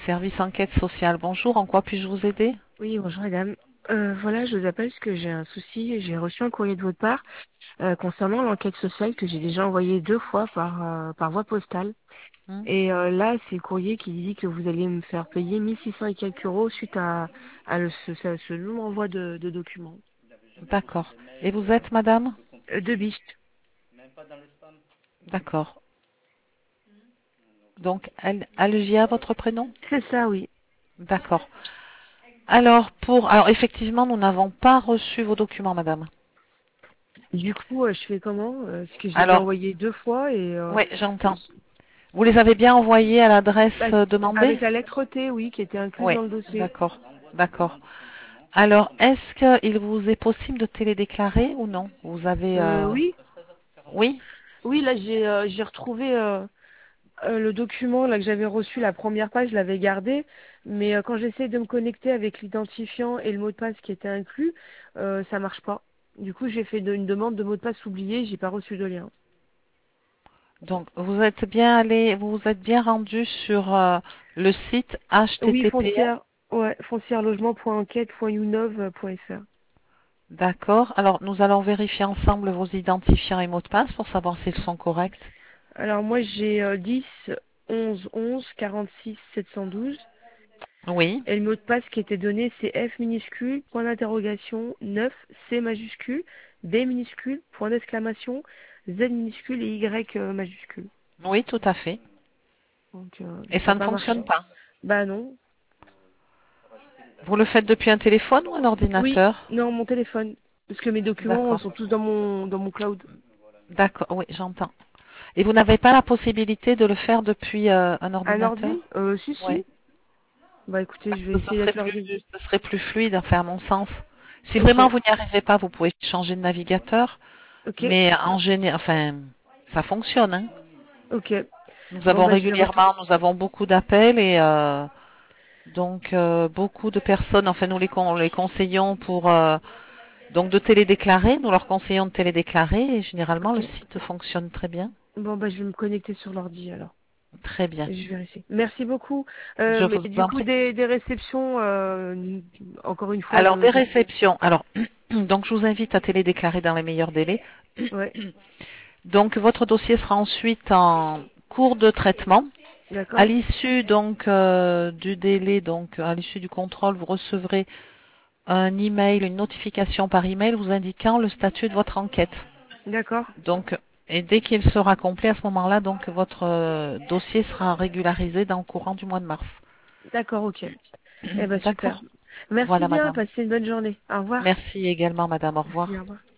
Service enquête sociale. Bonjour, en quoi puis-je vous aider? Oui, bonjour madame. Voilà, je vous appelle parce que j'ai un souci. J'ai reçu un courrier de votre part concernant l'enquête sociale que j'ai déjà envoyé 2 fois par voie postale. Hmm. Et là, c'est le courrier qui dit que vous allez me faire payer 1600 et quelques euros suite à ce long envoi de documents. D'accord. Et vous êtes madame? De Bicht. D'accord. Donc, Algia, votre prénom? C'est ça, oui. D'accord. Alors effectivement, nous n'avons pas reçu vos documents, madame. Du coup, je fais comment? Parce que je les ai Alors, envoyés 2 fois et oui, j'entends. Vous les avez bien envoyés à l'adresse bah, demandée? avec la lettre T, oui, qui était incluse Oui, dans le dossier. d'accord, d'accord. Alors, est-ce qu'il vous est possible de télédéclarer ou non? Vous avez... Oui, Oui? oui, là j'ai retrouvé. Le document là que j'avais reçu, la première page, je l'avais gardé, mais quand j'essaie de me connecter avec l'identifiant et le mot de passe qui était inclus, ça marche pas. Du coup, j'ai fait une demande de mot de passe oublié, j'ai pas reçu de lien. Donc, vous vous êtes bien rendu sur le site Oui, https. foncière, ouais, foncièrelogement.enquête.younov.fr. D'accord. Alors, nous allons vérifier ensemble vos identifiants et mots de passe pour savoir s'ils sont corrects. Alors moi j'ai 10 11 11 46 712 Oui. et le mot de passe qui était donné c'est F minuscule, point d'interrogation, 9 C majuscule, B minuscule, point d'exclamation, Z minuscule et Y majuscule. Oui, tout à fait. Donc Et ça ça n'a ne pas marché. fonctionne pas. Bah non. Vous le faites depuis un téléphone ou un Oui, ordinateur? non, mon téléphone. Parce que mes documents D'accord. sont tous dans mon cloud. D'accord. Oui, j'entends. Et vous n'avez pas la possibilité de le faire depuis un Un ordinateur? ordi? Si, Oui. si. Bah écoutez, je vais Que essayer avec l'ordi. ce serait plus fluide, enfin, à mon sens. Si Ok, vraiment vous n'y arrivez pas, vous pouvez changer de navigateur. ok, Mais en général, enfin, ça fonctionne, hein. ok. Nous Bon avons bah je vais retourner. régulièrement, nous avons beaucoup d'appels et donc beaucoup de personnes, enfin nous les conseillons pour donc de télédéclarer, nous leur conseillons de télédéclarer et généralement le Ok. site fonctionne très bien. Bon bah je vais me connecter sur l'ordi alors. Très bien. Et je vérifie. Merci beaucoup. Je Mais vous du en coup, prie. des réceptions, encore une fois, Alors des réceptions. Alors donc je vous invite à télédéclarer dans les meilleurs délais. Ouais, Donc votre dossier sera ensuite en cours de traitement. À d'accord. l'issue donc du délai, donc à l'issue du contrôle, vous recevrez un email, une notification par email vous indiquant le statut de votre enquête. D'accord. Donc, et dès qu'il sera complet à ce moment-là, donc votre dossier sera régularisé dans le courant du mois de mars. D'accord, ok. Eh ben super. D'accord? Merci Voilà, bien, madame. passez une bonne journée. Au revoir. Merci également, madame. Au Merci, revoir. au revoir.